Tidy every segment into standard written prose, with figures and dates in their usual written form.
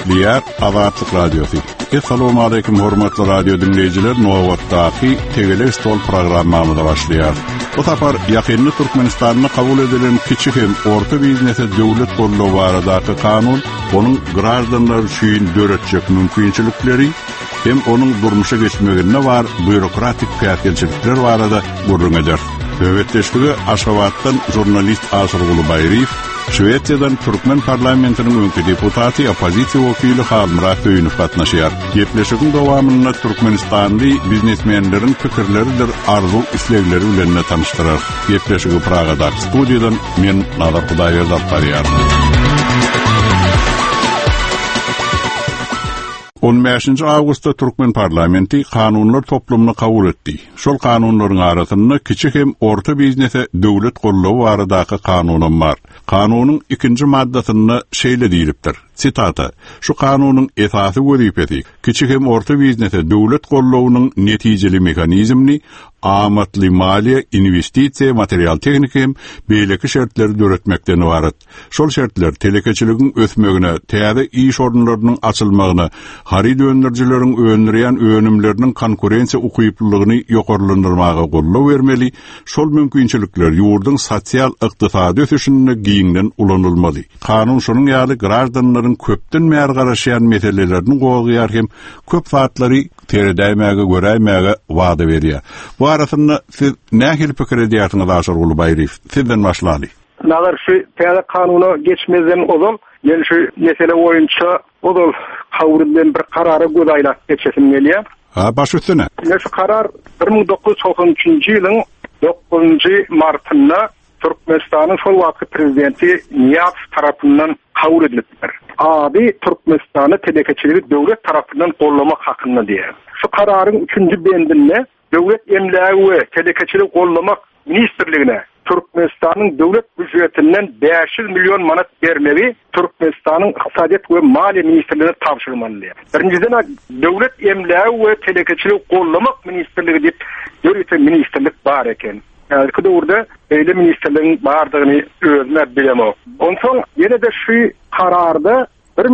başlaýar Azatlyk Radiosu. Assalamu alaykum hormatly radio dinleýijiler, Nowatdaky Tegele Stol programmamyza başlaýar. Bu tapar ýakynly Türkmenistanyny kabul edilen kiçik hem orta biznese döwlet gollugy baradaky kanun, onuň gражданlar üçin döretjek mümkinçilikleri hem onuň durmuşa geçmegine var bürokratik käýfetçilikler barada gurrunýar. Nöwetdeşligi Aşgabatdan jurnalist Asır Gulubayriýew, Şweýçýadan Türkmen parlamentiniň öňki deputaty, opozisiýa wakily Halmurat Öýünov gatnaşýar. Gepleşigiň dowamyny Türkmenistanly biznesmenleriň pikirleridir, arzu islegleri bilen tanıştyrar. Gepleşigi Pragada studiýadan men Nazar Hudaýberdi barýar. 15 awgustda Türkmen parlamenti kanunlar toplumuna kabul etdi. Şol kanunlaryň arasynda kiçik hem orta biznese döwlet gollugy baradaky kanunum bar. Kanunyň 2-nji maddasynda şeýle diýilipdir. Sitata: "Şu kanunyň esasy wezipeti kiçik hem orta biznese döwlet gollugynyň netijeli mehanizmini amatly maliýe, investisiýa, material tehnik hem beýleki şertleri döretmekden ibaret. Şol şertler telekeçiligiň ösmegine, täze iş orunlarynyň açylmagyna, hari döndürjileriň öňürýän önümleriniň konkurensiýa ukyplylygyny ýokarlandyrmaga golluk bermeli. Şol mümkinçilikler ýurduň sosial ykdysady ösüşine giňden ulanylmaly. Kanun şonuň ýaly gражданlaryň köpden määr garaşýan meselelerini goýýar hem köp fatlary teredäýmäge, göräýmäge wada berýär. Bu arasynda siz nähili pikir edýärsiňiz Aşar Gulubayriýew? Sizden başlaly. Nazar şu täze kanuny geçmezden ozal, ýani şu mesele boýunça ozal kabul edilen bir karary göz aýlap geçesim gelýär. Baş üstüne. Şu karar 1993-nji ýylyň 9-njy martynda Türkmenistanyň şol wagtky prezidenti Niýaz tarapyndan kabul edilipdir. Abi Türkmenistany telekeçiligi döwlet tarapyndan gollamak hakynda diýer. Şu kararyň 3-nji bendinde döwlet emlägi we telekeçilik gollamak ministrligine Türkmenistanyň döwlet büdjetinden 500 milyon manat bermegi Türkmenistanyň ykdysadyat we maliýe ministrligine tapşyrylmaly. Birinciden döwlet emlägi we telekeçilik gollamak ministrligi diýip döwlet ministrlik bar eken. Kıda orada eyle ministerlerin bardygyny özüne bilemok. Onsoň ýene de şu kararda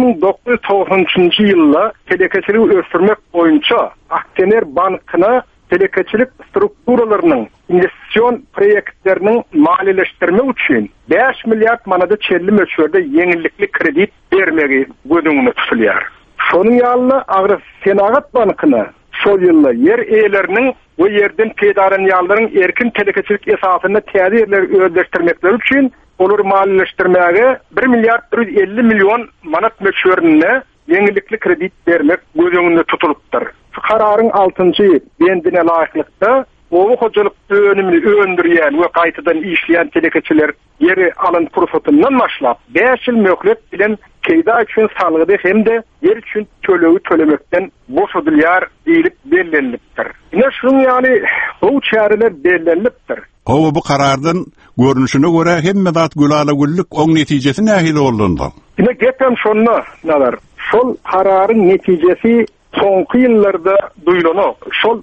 1990-njy ýylda telekeçilik ösürmek boýunça Aktener bankyna telekeçilik strukturalarynyň investisiýon proýektleriniň maliýeleşdirmek üçin 5 milliard manada çelli möçberde ýeňillikli kredit bermegi gözüňde tutulýar. Şonuň ýalyna Agrar Senagat bankyna şol ýylda yer eýleriniň we ýerden peýdaranýarlaryň erkin telekeçilik esasyna täze ýerleri özleşdirmekleri üçin olary maliýeleşdirmäge 1 milliard 150 milyon manat möçberine ýeňillikli kredit bermek gözüňde tutulupdyr. Şu kararyň 6-njy bendine laýyklykda owu hojalyk önümini öndürýän we gaýtadan işleýän telekeçiler ýeri alan pursatyndan başlap 5 ýyl möhlet bilen keýda üçin salgydy hemde yer üçin tölegi tölemekden boşadylýar diýilip bellenilipdir. Ine şuň ýaly bu çäreler bellenilipdir. Bu karardan görünüşine göre hemme zat gülala güllük oň netijesi nähili boldy? Ine gepem şonda nazar. Şol kararyň netijesi soňky ýyllarda duýulanok. Şol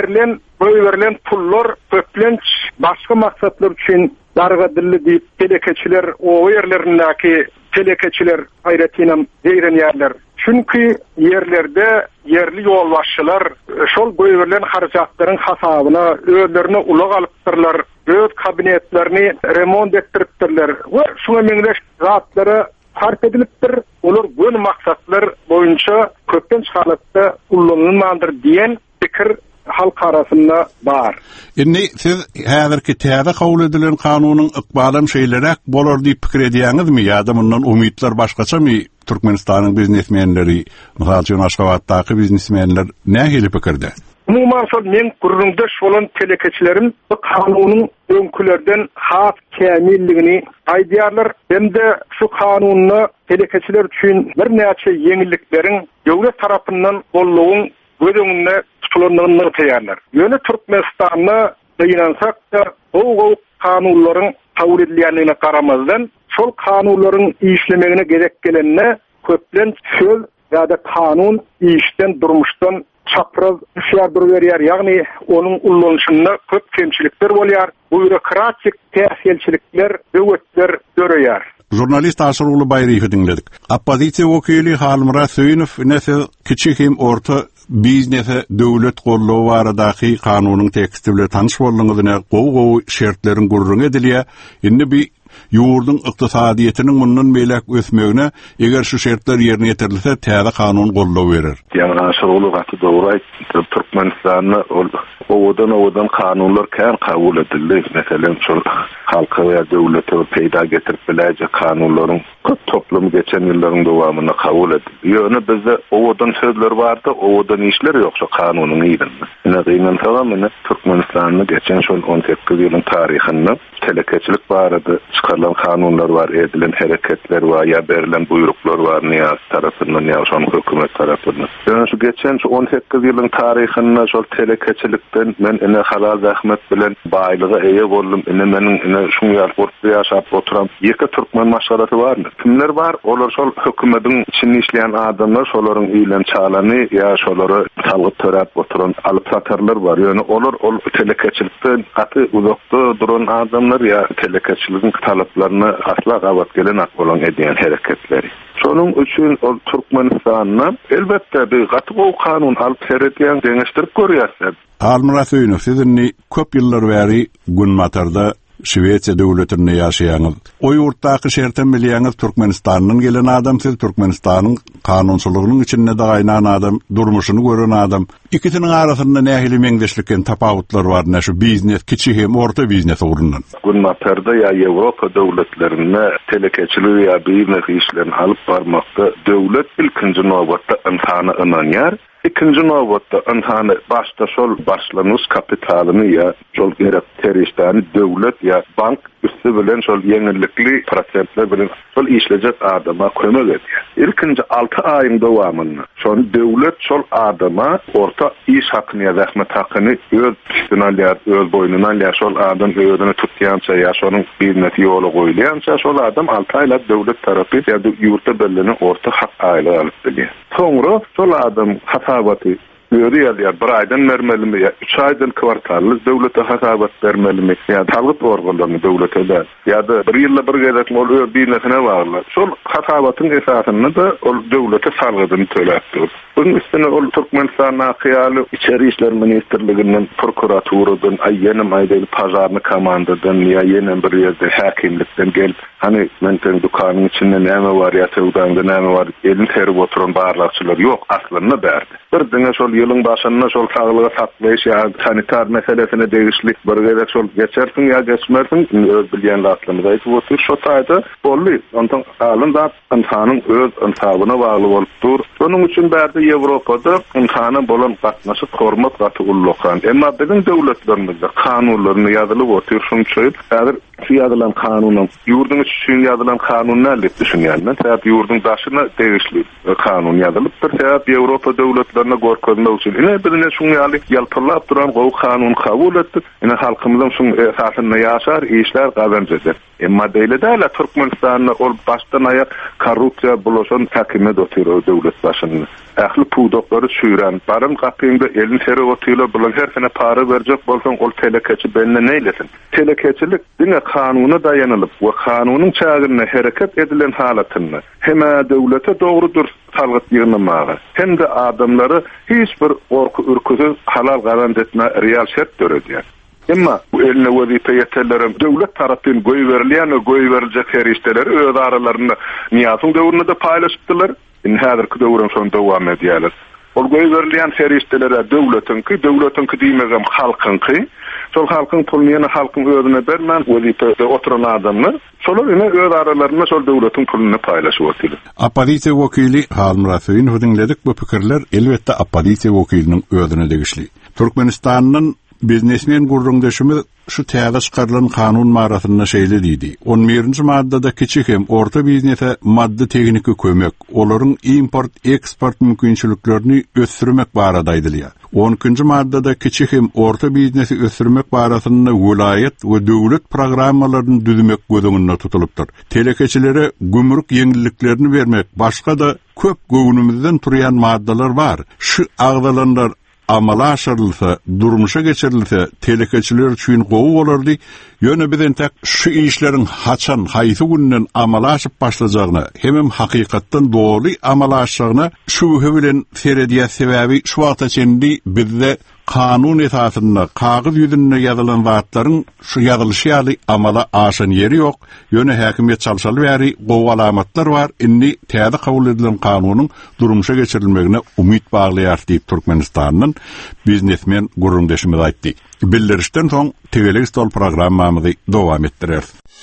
berilen pullar köplenç başga maksatlar üçin dargadylly diýip telekeçiler o ýerlerindäki telekeçiler hayratynam beýrenýärler. Çünki yerlerde yerli ýol başçylar şol goýberlen harjatlaryň hasabyna özlerine ulag alypdyrlar, öz kabinetlerini remont etdiripdirler we şuna meňdeş zatlara sarf edilipdir. Olar bu maksatlar boýunça köpden halatda ullanylmalydyr diýen pikir halk arasında bar. Indi siz häzirki täze kabul edilen kanunyň ykbalym şeýlerek bolar diýip pikir edýäňizmi ýa-da mundan umytlar başgaçamy? Türkmenistanyň biznesmenleri, mesela Aşgabatdaky biznesmenler nähili pikirde? Umuman şol men gurrundaş bolan telekeçilerim bu kanunyň öňkülerden has kämilligini aýdýarlar. Hemde şu kanuny telekeçiler üçin bir näçe ýeňillikleriň döwlet tarapyndan gollugyň gözüňde tutulanlygyny aýdýarlar. Ýöne Türkmenistanyna daýansak da o kanunlaryň kabul edilýänligine garamazdan şol kanunlaryň işlemegine gerek gelenine köplen söz ýa-da kanun işden durmuşdan çapraz düşýärdir berýär. Ýagny onuň ullanýyşynda köp kemçilikler bolýar. Bürokratik täsirçilikler, döwletler görýär. jurnalist Aşıroglu Bayrıhı dinledik. Oppozisiya wekili Halmira Söyünov näse kiçik hem orta biznese döwlet gollugy baradaky kanunyň teksti bilen tanış bolmagyna gowy şertlerin gurrun edilýär. Indi bir ýurdun ykdysadyetiniň mundan meýlek ösmegine eger şu şertler ýerine ýetirilse täze kanun gollap berer. Ýa-ni aşagyly gaty dogry Türkmenistanyň owadan kanunlar kän kabul edildi. Meselem şu halka we döwlete peýda getirip biläjek kanunlaryň toplumy geçen ýyllaryň dowamyna kabul edildi. Ýöne bizde owadan sözler bardy, owadan işler ýok şu kanunyň ýerinde. Ine gyýman tagamyny Türkmenistanyň geçen şol 18 ýylyň taryhynda telekeçilik barady, çıkarılan kanunlar var, edilen hareketler var, ya berilen buyruklar var, niyaz tarafından ya şu hükümet tarafından. Yani şu geçen 18 yılın tarihinde şu telekeçilikten men ene halal zahmet bilen baylığa eye boldum. Ene menin şunu yarpurtlu yaşap oturan iki Türkmen maşgalatı var mı? Kimler var? Olar şu hükümetin içinde işleyen adamlar, şoların iyilen çalanı ya şoları talgıp törap oturan alıp satarlar var. Yani olar telekeçilikten atı uzakta duran adamlar ya telekeçiliğin taleplerini asla gabat gelen akbolan ediyen hareketleri. Şonun üçün o Türkmenistan'dan elbette bir gaty kanun alıp serediyen deňeşdirip görýärler. Halmira Söyünov, sizinni köp ýyllar bäri Günmatarda Şweýetsia döwletinde ýaşaýaňyz. O ýurtdaky şerten bilýäňiz Türkmenistanyň gelen adam, siz Türkmenistanyň kanunçylygynyň içinde daýnan adam, durmuşyny gören adam. İkisiniň arasynda nähili meňdeşlikden tapawutlar bar, näşe biznes, kiçik hem orta biznes urundan. Günmatarda ya Ýewropa döwletlerinde telekeçilik ya biznes işlerini alyp barmakda döwlet ilkinji nowbatda insany ynanýar. İkinci nowbatda insany başda şol başlanýan kapitalyny ya şol gerekterişlerini döwlet ya bank üstü bilen şol ýeňillikli prosentler bilen şol işlejek adama kömek edýär. İlkinji 6 aýyň dowamyny şol döwlet şol adama orta iş hakyny ya zahmet hakyny öz üstüne alýar, öz boynuna alýar. Şol adam özüni tutýança ya şonuň biznesi ýola goýulýança şol adam 6 aýlap döwlet tarapy ya ýurtda belirlenen orta hak aýly alyp bilýär. Soňra şol adam hasabaty öýre ýalyar, bir aýdan mermelimi ya 3 aýdan kwartally döwlete hasabat bermelimi ya talgyp organlaryny döwlete ya da bir ýylda bir gezek ol biznesine bagly. Şol hasabatyň esasyny da ol döwlete salgydyny töläpdir. Bunun üstüne ol Türkmenistanyň akyýaly içeri işler ministrliginden, prokuraturadan, ýene maýdaly pajarny komandadan ya ýene bir ýerde häkimlikden gelip, hani men sen dukanyň içinde näme bar ya sewdanda näme bar, elin terip oturan barlakçylar ýok, aslynda berdi. Bir diňe şol ýylyň başynda şol saglyga saklaýyş ya sanitar meselesine degişlik bir gerek şol geçersiň ya geçmersiň öz bilýän aslynda aýtyp otur şo taýda bolly. Ondan alynda insanyň öz insabyna bagly bolup dur. Şonuň üçin berdi Ýewropada insana bolan gatnaşyk hormat gaty ullukan. Emma biziň döwletlerimizde kanunlaryny ýazylyp otur şunçaýyp, häzir ýazylan kanunyň ýurdun üçin ýazylan kanun näle düşünýärler. Täp ýurdun daşyna degişli kanun ýazylypdyr. Täp Ýewropa döwletlerine gorkozmak üçin ine birine şuň ýaly ýalpyrlap duran gowy kanun kabul etdik. Ine halkymyzyň şuň esasyna ýaşar, işler gazanç eder. Emma deýle Türkmenistanyň ol başdan aýak korrupsiýa bulaşan häkimet oturan döwlet başyny. Ähli puwdoklary çüýren, barym gapynda elin teri otylar, bular her sene para berjek bolsaň ol telekeçi benne neýlesin? Telekeçilik diňe kanuny daýanylyp we kanunyň çägine hereket edilen halatyny hem döwlete dogrudur salgyt ýygynmagy, hem de adamlary hiç bir gorku ürküsiz halal garant etme real şert döredýär. Emma bu eline wazife ýeterlerim döwlet tarapyndan goýberilýän we goýberiljek her işleri öz aralaryna niýasyň döwründe de paýlaşypdylar. Häzirki döwrüm şonu dowam edýärler. Ol goýberilýän her işlere döwletiňki diýmegem halkynky, şol halkyň puluny ýene halkyň özüne bermän wezipede oturan adamlar şolar ine öz aralaryna şol döwletiň puluny paýlaşyp oturýar. Oppozisiýa wekili Halmira Söyünov dinledik. Bu pikirler elbetde oppozisiýa wekiliniň özüne degişli. Türkmenistanyň biznesmen gurrundaşymy şu täze çykarylan kanun maratyna şeýle diýdi. 11-nji maddada kiçik hem orta biznese maddi tekniki kömek, olaryň import eksport mümkinçiliklerini ösdürmek barada aýdylýar. 12-nji maddada kiçik hem orta biznesi ösdürmek barasynda vilayet we döwlet programmalaryny düzmek gözüňinde tutulypdyr. Telekeçilere gümrük ýeňilliklerini bermek, başga da köp göwnümizden turýan maddalar bar. Şu agdalanlar amala aşırılsa, durmuşa geçirilse, telekeçiler üçin gowy bolardy. Ýöne bizen tek şu işlerin haçan, haýsy günden amala aşyp başlajagyna, hemem hakykatdan dogry amala aşygyna şübhe bilen serediýä sebäbi şu wagta çendi bizde kanun esasında kağıt yüzünde yazılan zatların şu yazılışı ýaly amala aşan yeri yok. Ýöne häkimiýet çalışaly bäri gowy alamatlar var. Inni täze kabul edilen kanunun durmuşa geçirilmegine umit baglaýar diýip Türkmenistanyň biznesmen gurrundaşymyz aýtdy. Bildirişden soň Tegelik stol programmamyzy dowam etdirer.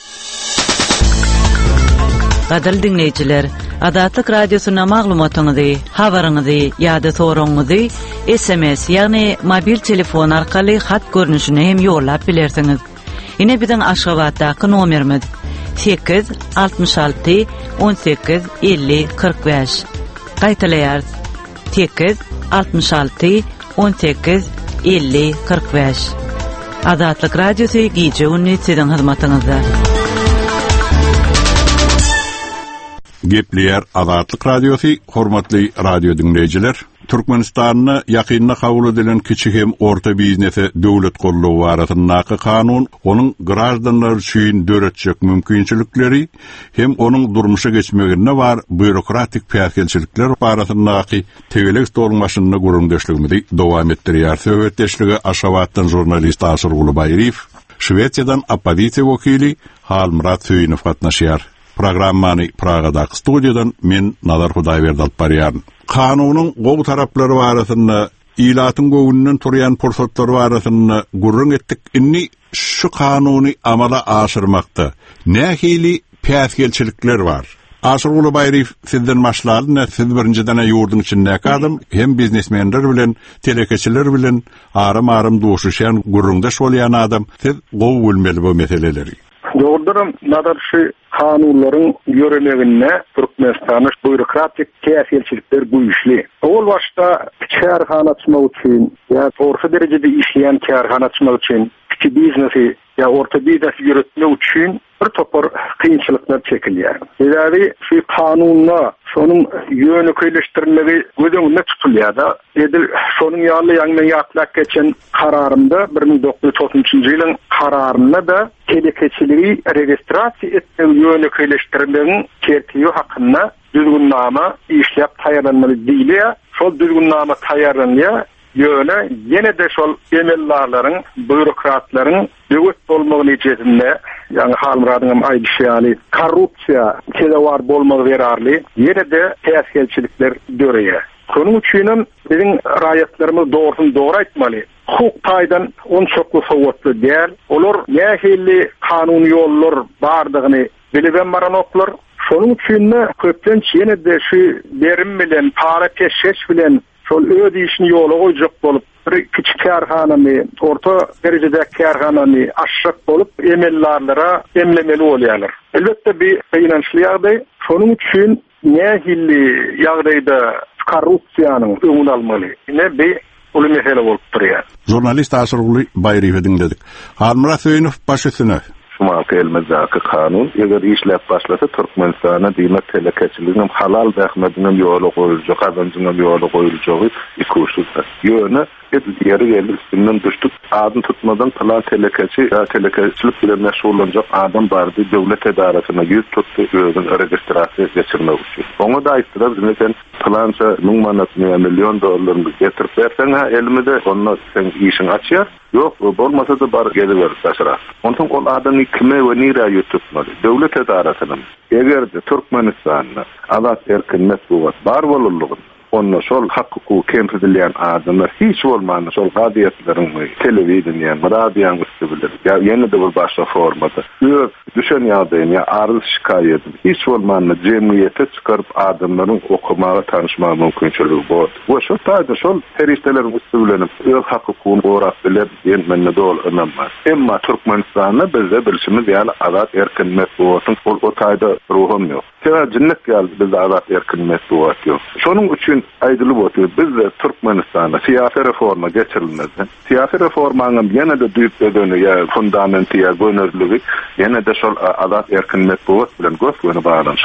Gadal dinleyijiler, Adatyk radiosyna maglumatyňyzy, habaryňyzy ýa-da soragyňyzy SMS ýagny mobil telefon arkaly hat görnüşine hem ýollap bilersiňiz. Ine biziň Aşgabatdaky nomerimiz 866 18 50 45. Gaýtalaýar 866 18 50 45. Adatyk radiosy giýje ünni siziň hyzmatyňyzda. Gepleyer Adatyk radiosu, hormatly radio dinleyijiler. Türkmenistanyny ýakynda kabul edilen kiçik hem orta biznese döwlet gollawy barasyndaky kanun, onuň gradanlar üçin döretjek mümkinçilikleri hem onuň durmuşa geçmegine var bürokratik päýkelçilikler barasyndaky Tegelik stoluň başynda gurrundaşlygymyzy dowam etdirýär. Söhbetdeşligi Aşgabatdan jurnalist Asyr Gulubayriýew, Şwediýadan opposisiýa wekili Halmurat Söýünow gatnaşýar. Programmany Pragadaky studiýadan men Nazar Hudaýberdi alyp barýaryn. Kanunyň gowy taraplary barasynda ilatyň gowunyň turýan pursatlary barasynda gurrun etdik. Inni şu kanuny amala aşyrmakda nähili päýkelçilikler bar. Asyr Gulubayriýew sizden başlaly, siz birinciden ýurdun içinde kadym, hem biznesmenler bilen, telekeçiler bilen arym duşuşan gurrundaş bolýan adam, siz gowy bilmeli bu meseleleri. Doğrudan nadar şu kanunların yörelegine Türkmenistan'ın bürokratik käsiyelçilikler güýçli. Ol başta kärhana açmak için ya orta derecede işleyen kärhana açmak için küçük biznesi ya orta biznesi yürütmek için bir topar kıyınçılıklar çekilýär. Yani şu kanunla şonun yönü köýleştirilmegi göz öňünde tutulýar da. Edil şonun ýaly ýaňyň ýatlak geçen kararynda 1993-nji ýylyň kararynda da telekeçiligi registrasiýa etmek yönü köýleştirilmegin tertibi hakynda düzgünnama işläp taýýarlanmaly diýilýär. Şol düzgünnama taýýarlanýar. Ýöne ýene de şol emellaryň, bürokratlaryň döwlet bolmagy neçesinde, ýani halmyradyň aýdyşýaly korrupsiýa kedewar bolmagy berarly, ýene de täsirçilikler döreýär. Şonuň üçin biziň raýatlarymyz dogry aýtmaly. Hukuk taýdan on çoklu sowatly däl. Olar nähili kanun ýollar bardygyny bileben baranoklar. Şonuň üçin köpden ýene de şu berim bilen, para teşeş bilen şol öz işini ýola goýjak bolup, bir kiçik kärhanany, orta derecede kärhanany aşşak bolup emellarlara emlemeli bolýarlar. Elbetde bir kynançly ýagdaý. Şonuň üçin nähili ýagdaýda korrupsiýanyň öňüni almaly. Ne bir ulu mesele bolup durýar. Jurnalist Asyr Gulubayriýew dinledik. Halmurat Söýünow başysyny Şumal elimizdäki kanun eger işläp başlasa Türkmenistana diýmek telekeçiliginiň halal bähmediňem ýola goýuljak, azanjyňam ýola goýuljagy ikuşlukda. Ýöne ýeri geldi üstünden düşdük. Adam tutmadan plan telekeçilik bilen meşgullanjak adam bardy döwlet edarasyna ýüz tutdy, özüň registrasiýa geçirmek üçin. Oňa da aýtdylar, "Sen plança 1000 manat, $1 million getirip berseň, elimizde onda sen işiň açýar." Yok, bolmasa da bar geliver başara. Ondan ol adamı kime ve nira yutupmadı. Devlet edarasynyň eger Türkmenistan'da adat erkinlik bolat bar bolurlugyny onda şol hakkı kemsedilýän adamlar hiç bolmany şol gadiýetlerini telewiziýa, radioň üstübilir. Ya ýene de bir başga formada. Ýöp düşen ýagdaýyn ya arz şikaýet hiç bolmany jemgyýete çykaryp adamlaryň okumaga tanışmagy mümkinçiligi bor. Bu şol taýda şol feriştelerin üstübilenip öz hakykyny gorap bilen ýene dol önemli. Emma Türkmenistanyň bizde bilşimiz ýaly adat erkinlik bolatyn o taýda ruhum ýok. Täze jinnet ýaly bizde adat erkinlik bolat ýok. Şonuň üçin aýdylyp otur. Bizde Türkmenistanda siyasi reforma geçirilmedi. Siyasi reformanyň ýene de düýp bedeni ýa fundamenti ýa gönürlügi ýene de şol adat erkinlik bolat bilen göz göni bağlanşyk.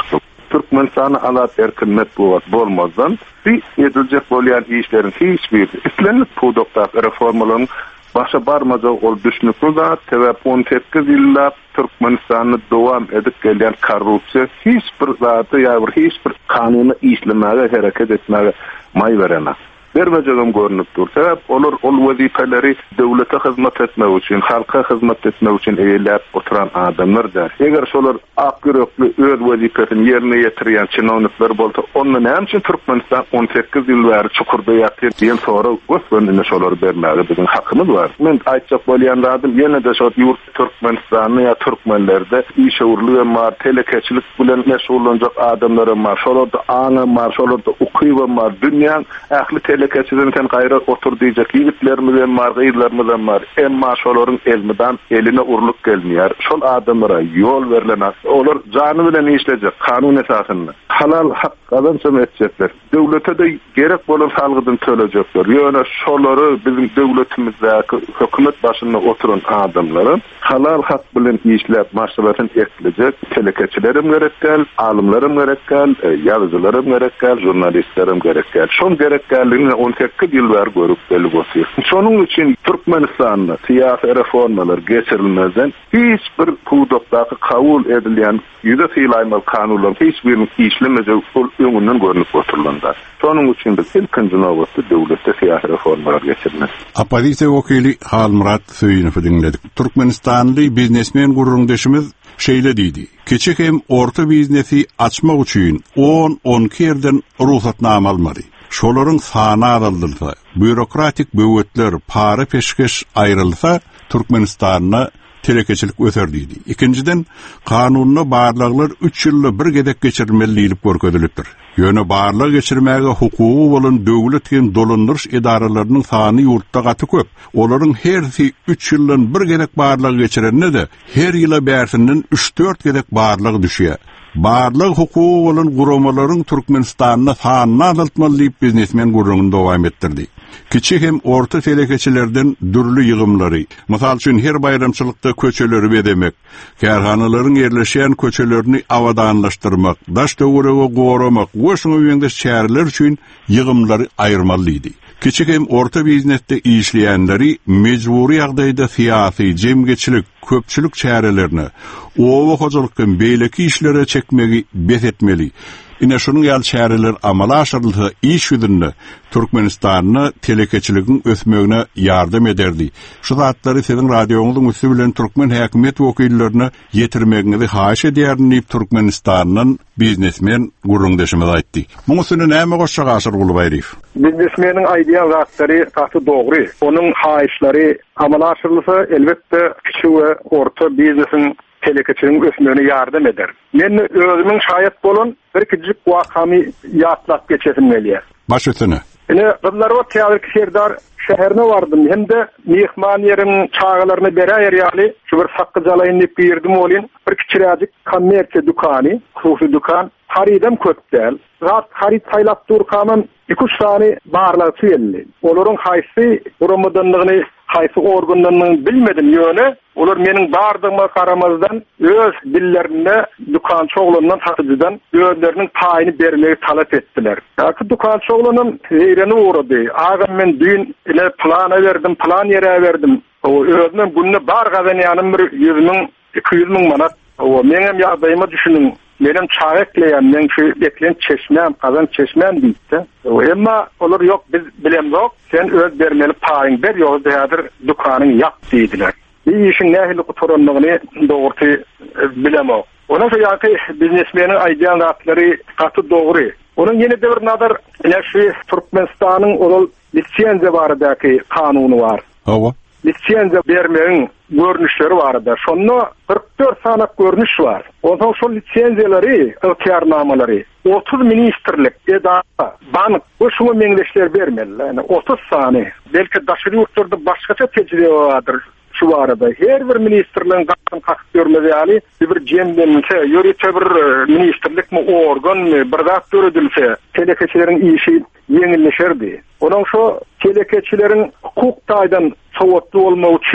Türkmenistan'a alat erkinlik bolmazdan bir edilecek bolýan işlerin hiçbir islenip pudokta reformaların başa barmaca ol düşünüpli zat sebep 18 ýylla Türkmenistan'ı dowam edip gelýän korrupsiýa hiçbir zatı ýa-da hiçbir kanuny işlemäge hereket etmäge may berenä. Bermejegem görünüp dur. Sebep olar ol wazipeleri döwlete hyzmat etmek üçin, halka hyzmat etmek üçin eýelläp oturan adamlardır. Eger şolar akgyrykly öz wazipesini ýerine ýetirýän çynownikler bolsa, onda näme üçin Türkmenistan 18 ýyl bäri çukurda ýatyr diýen sonra gösbendine şolar bermäge bizim hakymyz bar. Men aýtjak bolýan radım ýene de şo ýurt Türkmenistanyň ýa türkmenlerde işewurlygy mar, telekeçilik bilen meşgullanjak adamlar mar, şolarda aňy mar, şolarda ukyby mar, dünýäň ähli telekeçilen sen gaýra otur diýjek ýigitlerimiz mar, gaýrlarymyz mar. Emma şolaryň elmidan eline urluk gelmeýär. Şol adamlara ýol berilen, olar jany bilen işlejek kanun esasynda. Halal hak adam etjekler. Döwlete de gerek bolan salgydan төлejekler. Ýöne şolary bizim döwletimizdäki hökümet başynda oturan adamlara halal hak bilen işläp maslahatyn etlejek. Telekeçilerim gerekkel, alymlarym gerekkel, ýazyjylarym gerekkel, jurnalistlerim gerekkel. Şol gerekkelligini 18 ýyl bäri görüp gelip bolýar. Şonuň üçin Türkmenistanda siýasy reformalar geçirilmezden hiçbir pudokdaky kabul edilýän ýüze fiýlaýmal kanunlar hiçbirini işlemejek öňünden görünüp oturlandar. Şonuň üçin biz ilkinji nowatda döwletde siýasy reformalar geçirilmez. Opozisiýa wekili Halmurat Söýünowy dinledik. Türkmenistanly biznesmen gurrundaşymyz şeýle diýdi. Keçek hem orta biznesi açmak üçin 10-12 ýerden ruhsatnama almady. Şolaryň sany azaldylsa, bürokratik böwetler para peşkeş aýrylsa, Türkmenistanyna telekeçilik öter diýdi. Ikinciden, kanunyny barlyklar 3 ýylda bir gedek geçirilmeli diýilip görkezilipdir. Ýöne barlyk geçirmäge hukugy bolan döwlet hem dolandyrys edaralarynyň sany ýurtda gaty köp. Olaryň hersi 3 ýyldan bir gedek barlyk geçirende de her ýyla bärsinden 3-4 gedek barlyk düşýär. Barlyk hukugy bolan guramalaryň Türkmenistanyna sanyny azaltmaly diýip biznesmen gurrungyny dowam etdirdi. Kiçik hem orta telekeçilerden dürlü ýygymlary, mysal üçin her bayramçylykda köçeleri bedemek, kärhanalaryň ýerleşýän köçelerini awadanlaşdyrmak, daş döwrege goramak, goşuňy ýeňde şäherler üçin ýygymlary aýyrmaly idi. Kiçik hem orta biznesde işleýänleri mejburi ýagdaýda siýasy, jemgeçilik, köpçülük şäherlerini, owa hojalykyň beýleki işlere çekmegi betetmeli. Ine şonuň ýaly şäherler amala aşyrylsa iş ýüzünde Türkmenistanyny telekeçiligiň ösmegine ýardam ederdi. Şu zatlary seziň radioňyzyň üstü bilen türkmen häkimet wekillerini ýetirmegiňizi haýyş edýärdi diýip Türkmenistanyň biznesmen gurrundaşymyz aýtdy. Muňa süni näme goşjak aşyr Gulbaýew? Biznesmeniň aýdýan zatlary gaty dogry. Onuň haýyşlary amala aşyrylsa elbetde kiçik we orta biznesiň telekeçiligiň ösmegine ýardam eder. Men özümiň şaýat bolan bir kiçik wakamy ýatlap geçesim gelýär. Baş ötüne. Gyllarwa teatr şeherdar şäherine bardym. Hemde mehman ýeriň çağalaryny beräýär ýaly şu bir sakky jalaýyn diýip birdim bolýan. Bir kiçiräjik kommersiýa dukany, hususy dukan, haridem köp däl. Zat harid saýlap durkamyn 2-3 sany barlagy çyldy. Olaryň haýsy guramadanlygyny, haýsy organlaryny bilmedim ýöne. Olar meniň bardygyma karamazdan öz dillerinde dukan çoğlundan satıcıdan özlerinin payını bermeyi talep ettiler. Ýa-ki dukan çoğlunun heýreni uğradı. Agam men dün ile plana verdim, plan ýere verdim. O özünden günne bar gazanýanym bir 100.000-200.000 manat. O menem ýagdaýyma düşünün. Menem çağekleýän, men şu beklen çeşmem, kazan çeşmem diýdi. Emma olar ýok, biz bilemzok. Sen öz bermeli paýyň ber, ýok diýdir dukanyň ýap diýdiler. İşin nähili guturanlygyny dogry bilemok. Ona ýa-ki biznesmeniň aýdýan zatlary gaty dogry. Onuň ýene de bir nadar, şu Türkmenistanyň ol lisensiýa baradaky kanuny bar. Hawa. Lisensiýa bermegiň görnüşleri barada. Şonu 44 sanak görnüş bar. Onuň şol lisensiýalary, ýarnamalary 30 ministrlik eda bank şoňa meňdeşler bermeli. Yani 30 sany. Belki daşary ýurtlarda başgaça tejribe bardyr. Şu arada her bir ministerliğin gaýtan kakıp görmedi ýaly bir jemdense ýöre bir ministerlik mi organ mi bir zat görüldülse telekeçileriň işi ýeňilleşerdi. Onuň şu telekeçileriň hukuk taýdan sowatly bolmak üçin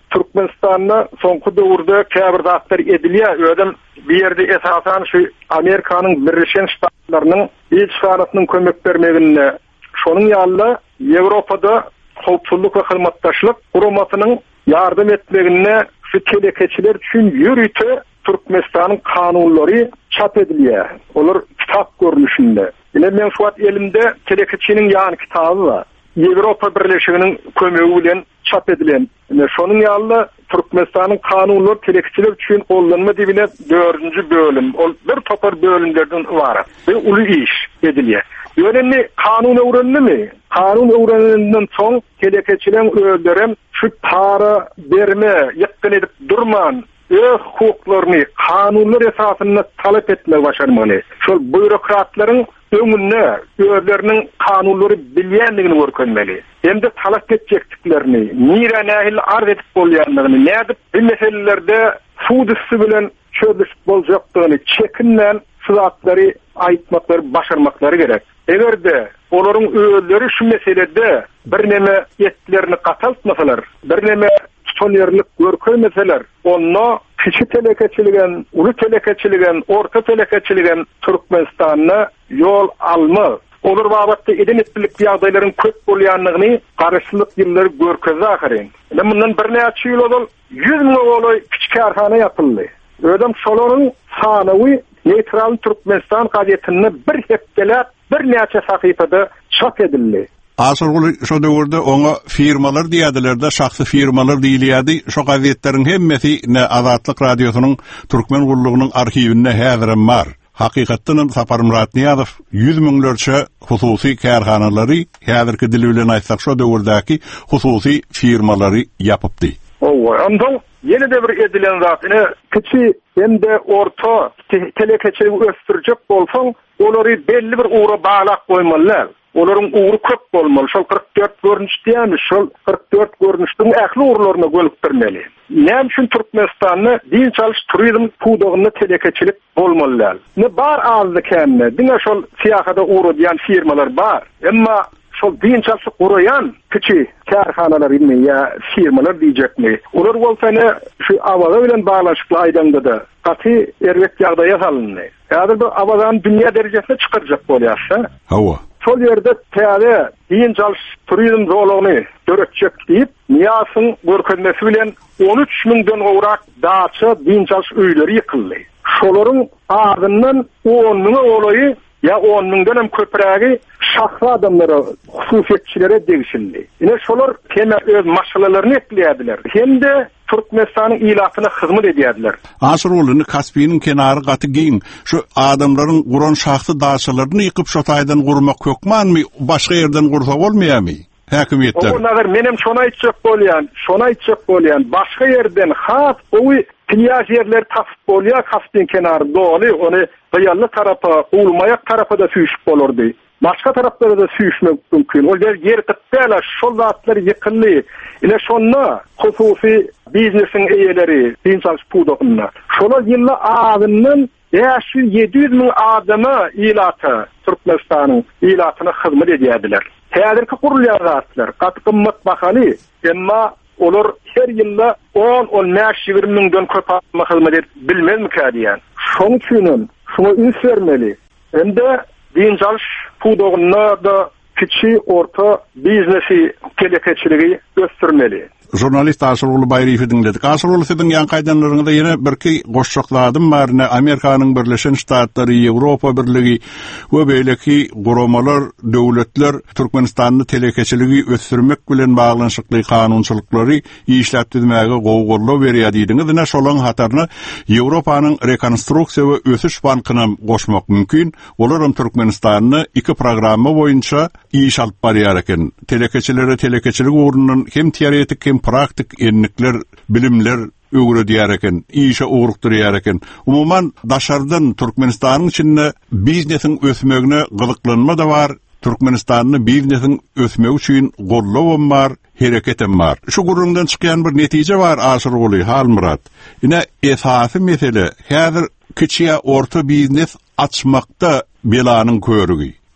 Türkmenistan'da soňky döwürde käbir zatlar edilýär. Ödem bir ýerde esasan şu Amerikanyň Birleşen Ştatlarynyň ilçihatynyň kömek bermeginde şonuň ýaly Ýewropada howpsuzlyk we hyzmatdaşlyk guramatynyň ýardym etmegine şu telekeçiler üçin ýürüte Türkmenistanyň kanunlary çap edilýär. Olar kitap görnüşinde. Ine men şu wagt elimde telekeçiniň ýany kitaby bar. Ýewropa Birleşiginiň kömegi bilen çap edilen. Şonuň ýaly Türkmenistanyň kanunlary telekeçiler üçin gollanma dibine 4-nji bölüm. Ol bir topar bölümlerden ibaret. Ve uly iş edilýär. Ýörenli kanun öwrenimi? Kanun öwrenenden soň telekeçiler öldürem şu para berme, ýakyn edip durman, öz hukuklaryny kanunlar esasyna talep etmek başarmaly. Şol bürokratlaryň öňünde özleriniň kanunlary bilýändigini görkezmeli. Hemde talep etjekliklerini, nire nähil arz edip bolýanlygyny, nädip bu meselelerde sudyssy bilen çözüş boljakdygyny çekinmän sızatlary aýtmaklary başarmaklary gerek. Egerde olaryň özleri şu meselede bir neme etlerini gataltmasalar, bir neme tutanýarlyk görkezmeseler, onda kiçi telekeçiligen, uly telekeçiligen, orta telekeçiligen Türkmenistanyna yol alma. Olur babatda eden etdilik ýagdaýlaryň köp bolýanlygyny garaşlyk ýyllary görkezäkirin. Bundan bir näçe ýyl ol 100 000 boly kiçik karhana ýapyldy. Ödem şolaryň sanawy Neutral Türkmenistan gazetinde bir hepdelep bir näçe sahypada çap edildi. Asırgılı şu döwürde oňa firmalar diýdiler-de, şahsy firmalar diýilýärdi. Şu gazetleriň hemmesi ne Azatlyk radiosynyň Türkmen gurulugynyň arhiwinde häzirem bar. Hakykatdan Sapar Murat Niýazow 100 000lerçe hususy karhanalary, häzirki dili bilen aýtsak şu döwürdäki hususy firmalary ýapypdy. Ondan yeni de bir edilen zatyny kiçi hem de orta telekeçilik östürjek bolsaň, olary belli bir uğra bağlak goýmalylar. Olaryň uğru köp bolmaly. Şol 44 görnüş diýämi, şol 44 görnüşdiň ähli uğurlaryna gölükdirmeli. Näme üçin Türkmenistanyny din çalyş turizm pudagyny telekeçilik bolmalylar. Ne bar azdy kemme. Diňe şol siýahada uğru diýen firmalar bar. Emma şol din çalyş gurayan kiçi karhanalar indi ýa firmalar diýjekmi? Olar bolsa şu awaza bilen baglanşykly aýdanda gaty erwek ýagdaýa salyndy. Häzir bu awazany dünýä derejesine çykyrjak bolýarsa. Hawa. Şol ýerde täze din çalyş turizm zolugyny döretjek diýip Niýasyň görkezmesi bilen 13 000den gowrak daça din çalyş öýleri ýykyldy. Şolaryň ardyndan 10 000 olaýy ya 10 000den hem köprägi şahsy adamlara, hususiýetçilere degişildi. Ine şolar tema öz maşgalalaryny ekleýärdiler. Hemde Türkmenistanyň ilatyna hyzmat edýärdiler. Asırgılyny Kaspiynyň kenary gaty giň, şu adamlaryň guran şahsy daşalaryny ýykyp şo taýdan gurmak kökmanmy, başga ýerden gursa bolmaýarmy? Häkimetler. Oňa menem şona aýtjak bolýan, başga ýerden has owy plyaj ýerler tasyp bolýar, Kaspiyň kenary doly, ony ýaly tarapa, ulmayak tarapa da süýşip bolardy. Başka taraflara da süýşmek mümkin. O yer gitpela şol zatlar ýykyldy. Ile şonna hususy biznesiň eýeleri, din çalyş pudagyna. Şolar ýylla adynyň 700 000 adama ilata Türkmenistanyň ilatyna hyzmat edýärdiler. Häzirki gurulýan zatlar gaty gymmat bahaly, emma olar her ýylla 10-15 000den köp adama hyzmat edip bilmezmi kädiýän. Şoň üçin şuna üns bermeli. Ende din çalyş pudagyna da kiçi orta biznesi telekeçiligi göstermeli. Jurnalist Asırgıly Baýryfy dinledik. Asırgıly siziň ýankaýdanlaryňda ýene birki goşçakladym bar. Amerikanyň Birleşen Ştatlary, Ýewropa Birligi we beýleki guramalar, döwletler Türkmenistanyň telekeçiligi ösürmek bilen baglanşykly kanunçylyklary işläpdirmäge gowgurly berýär diýdiňiz. Näme şolaň hataryny Ýewropanyň rekonstruksiýa we ösüş bankyna goşmak mümkin. Olaram Türkmenistanyny iki programma boýunça iş alyp barýar eken. Telekeçilik ugrundan hem teoretik hem praktik enlikler, bilimler öwredýär eken, işe ugrukdurýar eken. Umuman daşardan Türkmenistanyň içinde biznesiň ösmegine gyzyklanma da bar. Türkmenistanyň biznesiň ösmegi üçin gollawam bar, hereketem bar. Şu gurundan çykýan bir netije bar Asırgıly Halmurat. Ine esasy mesele häzir kiçi orta biznes açmakda belanyň körügi.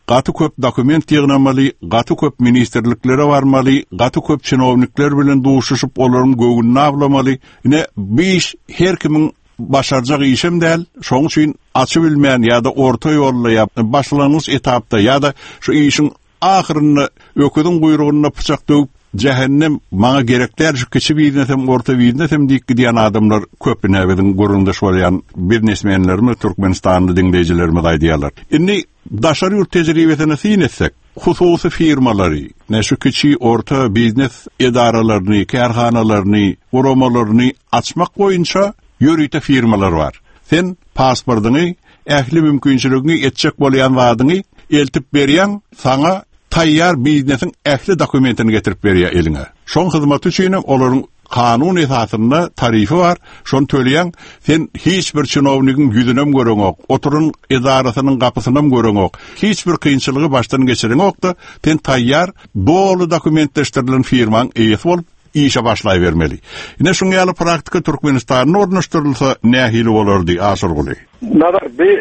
gaty köp dokument ýygnamaly, gaty köp ministerliklere barmaly, gaty köp çynownikler bilen duşuşyp olaryň göwünni ablamaly. Ine biş her kimin başarjak işem däl. Şoň üçin açy bilmeýän ýa-da orta ýolla başlangyç etapda ýa-da şu işiň ahyryny öküdüň guyrugyna pyçak döwüp cehennem maňa gerekler şu kiçi biznesem orta biznesem diýip gidýän adamlar köpüne biziň gurundaş bolýan biznesmenlerimi Türkmenistanly dinleýijilerime gaýdýarlar. Indi daşary ýurt tejribesine syn etsek, hususy firmalary, şu kiçi orta biznes edaralaryny, karhanalaryny, urumalaryny açmak boýunça ýörüýte firmalar bar. Sen pasportyny, ähli mümkinçiligini etjek bolýan wadyny eltip berýän, saňa tayyar biznesin ähli dokumentini getirip berýär eline. Şoň hyzmat üçin olaryň kanun esasyna tarifi var. Şonu töleýän, sen hiç bir çynownigyň ýüzünem göreňok, oturun edarasynyň gapysynem göreňok, hiç bir kynçylygy başdan geçireňok-da, sen tayyar dolu dokumentleşdirilen firmaň eýesi bolup işe başlaýbermeli. Ine şuňa ýaly praktika Türkmenistanyň ornaşdyrylsa nähili bolardy aşyrguly. Nazar bir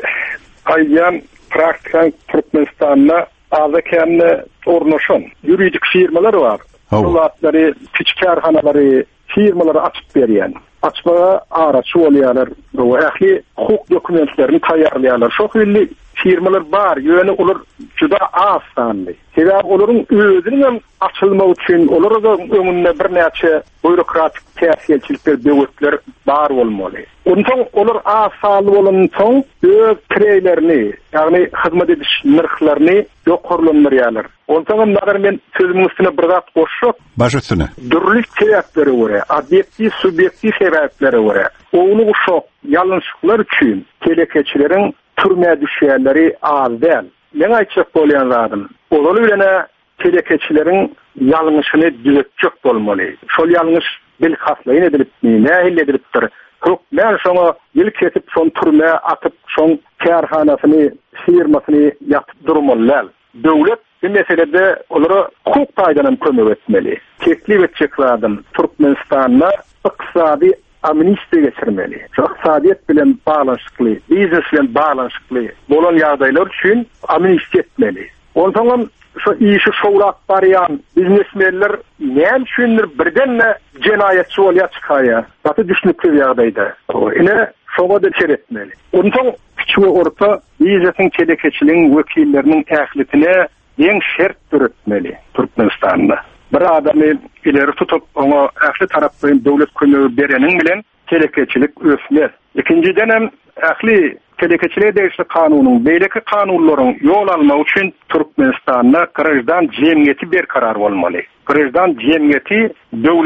aýyan praktika Türkmenistanyna azakenne ornaşan ýuridik firmalar bar. Olatlary, kiçik karhanalary, firmalary açyp berýän. Açmaga araçy bolýarlar, bu ähli hukuk dokumentlerini taýýarlaýarlar. Şo hilli firmalar bar, ýöne olar juda az sanly. Sebäp olaryň özüniň açylmagy üçin olaryň öňünde bir näçe bürokratik täsirçilikler, döwletler bar bolmaly. Ondan olar az sanly bolan soň öz kirelerini, ýagny hyzmat ediş narhlaryny ýokarlandyrýarlar. Ondan näder men sözümün üstüne bir zat goşup, başysyny dürlük sebäpleri görä, objektiv, subyektiv sebäpleri görä. Oňuny uşak ýalňyşlyklar üçin telekeçileriň türme düşýärleri az däl. Men aýtjak bolýan zadym, olar bilen telekeçileriň ýalňyşyny düzeltjek bolmaly. Şol ýalňyş bil haslaýyn edilipmi, nähil edilipdir. Men şoňa ýyl ketip şon türme atyp şoň karhanasyny, firmasyny ýatyp durmaly. Döwlet bu meselede olara hukuk taýdanam kömek etmeli. Teklif etjek zadym, Türkmenistanyna ykysady amnistiýa geçirmeli. Iqtisadiýet bilen baglanyşykly, biznes bilen baglanyşykly bolan ýagdaýlar üçin amnistiýa etmeli. Ondan şu işi şowlap barýan biznesmenler näme üçindir birden jenaýatçy bolýar çykaýar. Taty düşnükli ýagdaýda. Ine şoňa da çeretmeli. Ondan kiçik orta biznesin telekeçiliğin vekillerinin ählitine en şert öğretmeli Türkmenistan'da. Bir adamı ileri tutup ona ähli tarapdan döwlet kömegi berenin bilen telekeçilik ösmez. İkinciden hem ähli telekeçiliğe değişli kanunun, beyleki kanunların yol alma üçün Türkmenistan'da grajdan jemgyýeti berkarar bolmaly. Grajdan jemgyýeti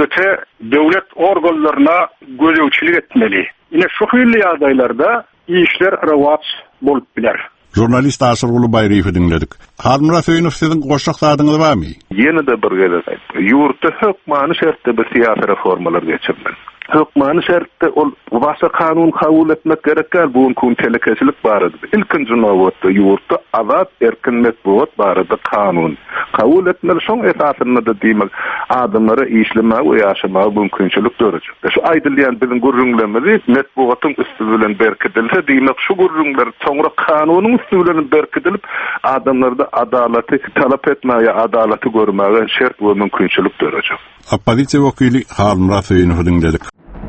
döwlet organlaryna gözewçilik etmeli. Ine şu hilli ýagdaýlarda işler rewaç bolup biler. Jurnalist Asırgulu Bayriýewi dinledik. Halmura Söýünov siziň goşak sadyňyz barmy? Ýene-de bir gele ýurtda hökmany şertde bir siýasy reformalar geçirmeli. Hökmany şertde ol başga kanun kabul etmek gerekler, bu kun telekeçilik barady. İlkinji nowatda ýurtda azat erkin metbuat barady, kanun kabul etmeli. Şoň esasyna da diýmek adamlara işlemäge we ýaşamagy mümkinçilik dörejek. Şu aýdylýan biziň gurrunglamaly metbuatyň üstü bilen berkidilse diýmek şu gurrunlar soňra kanunyň üstü bilen berkidilip adamlarda adalaty talap etmäge, adalaty görmäge şert we mümkinçilik dörejek. Opozisiýa wekili Halmura Söýünow dinledik.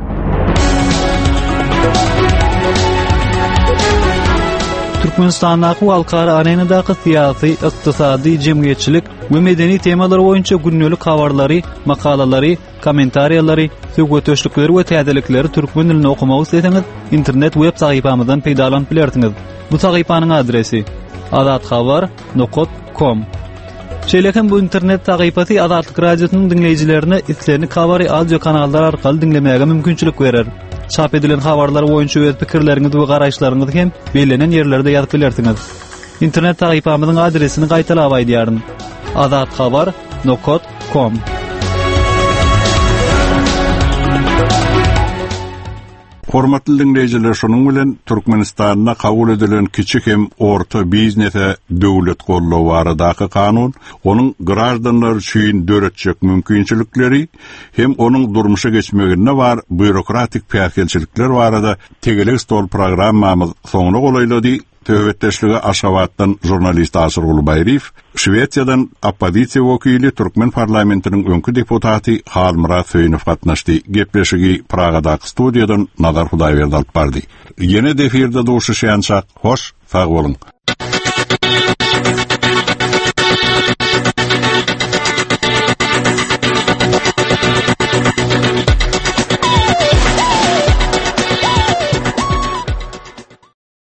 Türkmenistandaky halkara arenadaky syýasy, ykdysady, jemgyýetçilik we medeni temalar boýunça günnelik habarlary, makalalary, kommentariýalary, söwgetöşlükleri we täzelikleri türkmen dilinde okumagy isteseňiz, internet web sahypamyzdan peýdalanyp bilersiňiz. Bu sahypanyň adresi adatxabar.com. Şeýlekem bu internet sahypasy Adatlyk radiosynyň dinleýijilerine islerini kabary audio kanallar arkaly dinlemäge mümkinçilik berer. Çap edilen habarlar boýunça öz pikirleriňizi we garaşlaryňyzy hem belenen ýerlerde ýazyp bilersiňiz. İnternet sahypamyzyň adresini gaýtalap aýdýaryn. adatxabar.com. Hormatly dinleýijiler, şonuň bilen Türkmenistanyna kabul edilen kiçik hem orta biznese döwlet gollawy baradaky kanun, onuň grajdanlar üçin döretjek mümkinçilikleri hem onuň durmuşa geçmegine bar bürokratik pähkelçilikler barada tegelik stol programmamyz soňuna golaýlady. Töwetdeşligi Aşgabatdan jurnalist Asyr Gulbaýew, Şwediýadan opposisiýa wekili Türkmen parlamentiniň öňkü deputaty Halmurat Söýnöw gatnaşdy. Gepleşigi Pragadaky studiýadan Nazar Hudaýberdi alyp bardy. Ýene defirde duşuşýançak, hoş, sag bolun.